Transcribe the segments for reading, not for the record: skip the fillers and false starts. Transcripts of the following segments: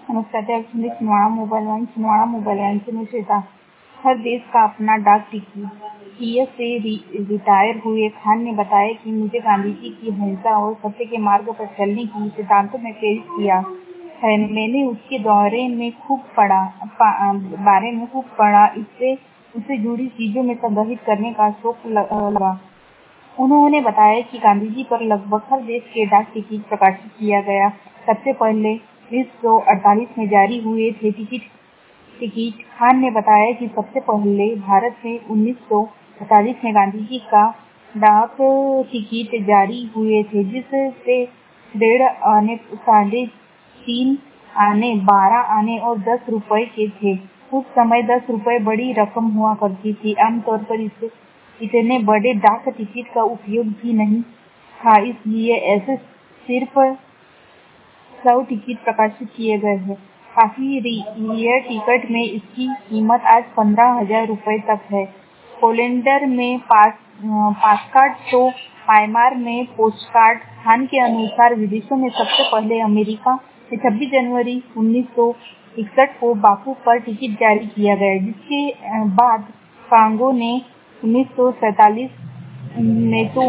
नमस्कार, Chhindwara mobile van से मैं श्वेता। हर देश का अपना डाक टिकट। यूएस से रिटायर हुए खान ने बताया कि मुझे गांधी जी की अहिंसा और सत्य के मार्ग पर चलने की सिद्धांतों में प्रेरित किया है। मैंने उसके बारे में खूब पढ़ा, इससे उससे जुड़ी चीजों में संग्रहित करने का शौक लगा। उन्होंने बताया कि गांधी जी पर लगभग हर देश के डाक टिकट प्रकाशित किया गया। सबसे पहले 1948 में जारी हुए थे टिकट। खान ने बताया कि सबसे पहले भारत में 1948 में गांधी जी का डाक टिकट जारी हुए थे, जिससे 1.5 आने, 3.5 आने, 12 आने और 10 रुपए के थे। उस समय 10 रुपए बड़ी रकम हुआ करती थी। आमतौर पर इतने बड़े डाक टिकट का उपयोग भी नहीं था, इसलिए ऐसे सिर्फ 100 टिकट प्रकाशित किए गए हैं। काफी रेयर टिकट में इसकी कीमत आज 15,000 रुपए तक है। कैलेंडर में पासकार्ड तो म्यांमार में पोस्टकार्ड। खान के अनुसार विदेशों में सबसे पहले अमेरिका में 26 जनवरी 1961 को बापू पर टिकट जारी किया गया, जिसके बाद कांगो ने 1947 में तो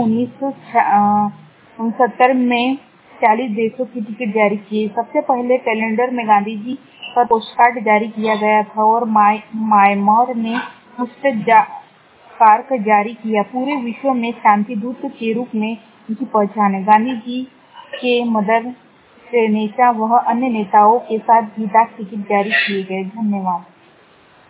1969 में 40 देशों की टिकट जारी किए। सबसे पहले कैलेंडर में गांधी जी पर पोस्टकार्ड जारी किया गया था और म्यांमार ने कार्ड जारी किया। पूरे विश्व में शांति दूत के रूप में उनकी पहचान है। गांधी जी के मदर टेरेसा व अन्य नेताओं के साथ भी डाक टिकट जारी किए गए। धन्यवाद।